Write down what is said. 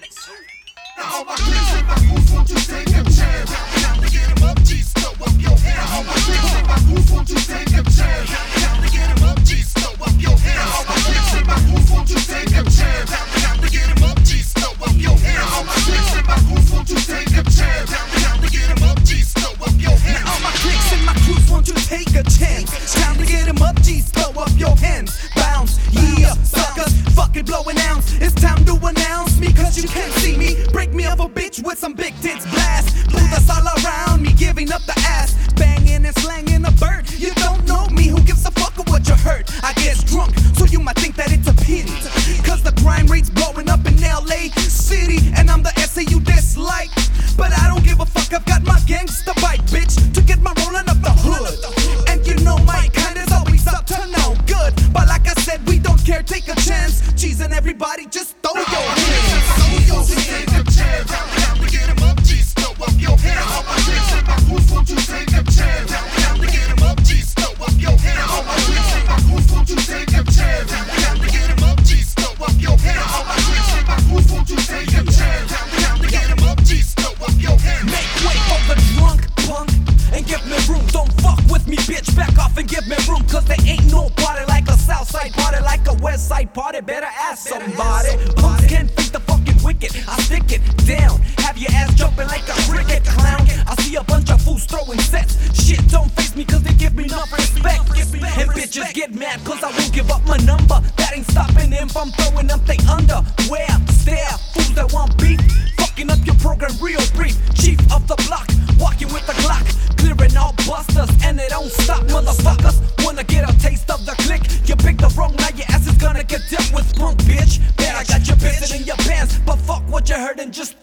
Now all my clicks and my crews, won't you take a chance? Time to get 'em up, G's, throw up your hands. Now all my clicks and my crews, won't you take a chance? Time to get 'em up, G's, throw up your hands. Now all my clicks and my crews, won't you take a chance? Time to get 'em up, G's, throw up your hands. Now all my clicks and my crews, won't you take a chance? Time to get 'em up, G's, throw up your hands. Now all my clicks and my crews, won't you take a chance? Time to get 'em up, G's, throw up your hands. Bounce, yeah, suckers, fucking blow an ounce. It's time to announce me, cause you can't see me. Break me up a bitch with some big tits, blast. Blue all around me, giving up the ass. Banging and slanging a bird. You don't know me, who gives a fuck of what you heard? I get drunk, so you might think that it's a pity. Cause the crime rate's blowing up in LA City, and I'm the essay you dislike. But I don't give a fuck, I've got my gangsta bite, bitch, to get my rolling up the hood. And you know my kind is always up to no good. But like I said, we don't care, take a chance. Cheese and everybody, just throw your hands. Won't you take a chance? Time to get 'em up, G's, throw up your hands. All my clicks and my crews, won't you take a chance? Time to get 'em up, G's, throw up your hands. All my clicks and my crews, won't you take a chance? Time to get 'em up, G's, throw up your hands. All my clicks and my crews, won't you take a chance? Time to get 'em up, G's, throw up your hands. Make way for the drunk punk and give me room. Don't fuck with me, bitch, back off and give me room. Cause there ain't no party like a Southside party, like a Westside party. Better ask somebody. Punks can't fake the fucking wicked, I stick it down. Have your ass jumping like a cricket clown. I see a bunch of fools throwing sets. Shit don't face me cause they give me enough respect. And bitches get mad cause I won't give up my number. That ain't stopping them from throwing up they underwear. Stare, fools that want beef, fucking up your program real brief. Chief of the block, walking with the Glock, clearing all busters, and they don't stop, motherfuckers. Wanna get a taste of the click? You picked the wrong, now your ass is gonna get dealt with, punk bitch. Man, I got you pissing in your pants, but fuck what you heard and just